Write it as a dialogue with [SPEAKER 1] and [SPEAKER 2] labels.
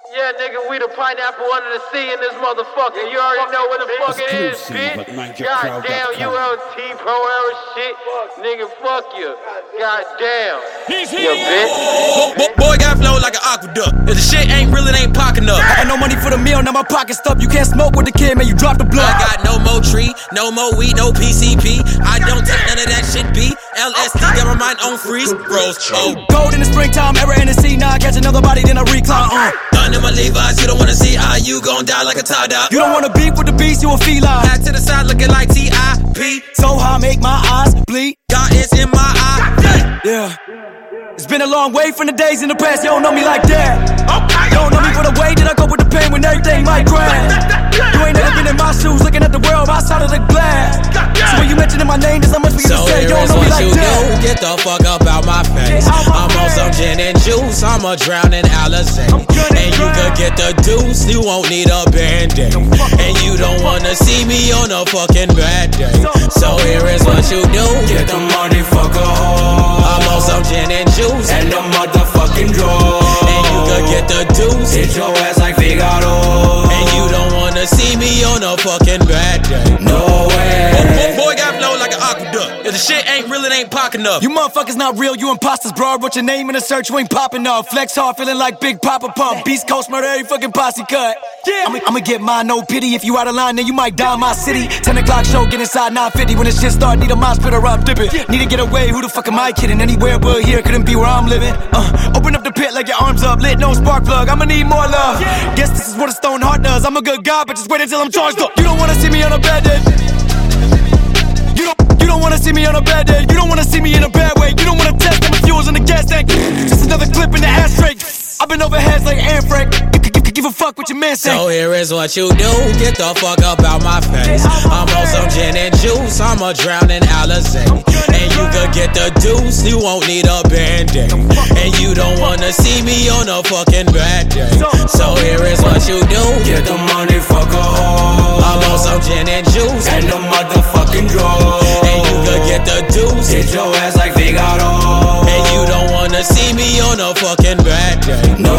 [SPEAKER 1] Yeah, nigga, we the pineapple under the sea in this motherfucker. You already know what the fuck it is, bitch. Goddamn ULT Pro Era shit. Nigga, fuck you. Goddamn.
[SPEAKER 2] He's
[SPEAKER 1] here.
[SPEAKER 2] Bitch. Boy got flow like an aqueduct. If the shit ain't real, it ain't pocket enough. I had no money for the meal, now my pocket stuffed. You can't smoke with the kid, man, you drop the blood. I got no more tree, no more weed, no PCP. I don't take none of that shit, B. LSD, got my mind on freeze. Rose, oh. Gold in the springtime, era in the sea. Now I catch another body, then I recline. Gun in my Levi's, you don't wanna see how you gon' die like a tie-dye. You don't wanna beef with the beast, you a feline. Back to the side looking like T.I.P. So high, make my eyes bleed. God is in my eye. Yeah. It's been a long way from the days in the past, you don't know me like that. You don't know me for the way that I go with the pain when everything might crash. You ain't never been in my shoes, looking at the world outside of the glass. So when you mentioning my name, there's so much for you to say, you don't know me like that. Get the fuck up out my face. I'm on some gin and juice, I'ma drown in Alizé. And you could get the deuce, you won't need a band-aid. And you don't wanna see me on a fucking bad day. So here is what you do.
[SPEAKER 3] Get the money, fuck a hoe.
[SPEAKER 2] I'm on some gin and juice
[SPEAKER 3] and the motherfucking draw.
[SPEAKER 2] And you could get the deuce,
[SPEAKER 3] hit your ass like Figaro.
[SPEAKER 2] And you don't wanna see me on a fucking bad day.
[SPEAKER 3] No way.
[SPEAKER 2] Boy got flow like an aqueduct. If the shit ain't real, it ain't pocket enough. You motherfuckers not real, you imposters, bro. What's your name in the search, you ain't popping up. Flex hard, feeling like Big Papa Pump. Beast Coast murder, every fucking posse cut. Yeah. I'ma get mine, no pity. If you out of line, then you might die in my city. 10 o'clock show, get inside 9:50. When this shit start, need a mosh pit or I'm dipping. Need to get away, who the fuck am I kidding? Anywhere but here, couldn't be where I'm living. Open up the pit like your arms up, lit, no spark plug. I'ma need more love. Guess this is what a stone heart does. I'm a good guy, but just wait until I'm charged up. You don't wanna see me on a bad day. You don't wanna see me on a bad day. You don't wanna see me in a bad way. You don't wanna test my fuels in the gas tank. Just another clip in the ashtray. I've been over heads like Anne Frank. You could give a fuck what your man say. So here is what you do. Get the fuck up out my face. I'm on some gin and juice, I'ma drown in Alizé. And you could get the deuce, you won't need a band-aid. And you don't wanna see me on a fucking bad day. So here is what you do.
[SPEAKER 3] Get the money, fuck a hoe.
[SPEAKER 2] I'm on some gin and juice
[SPEAKER 3] and the motherfucking draw.
[SPEAKER 2] And you could get the deuce,
[SPEAKER 3] hit your ass like Figaro.
[SPEAKER 2] And you don't wanna see me on a fucking bad day.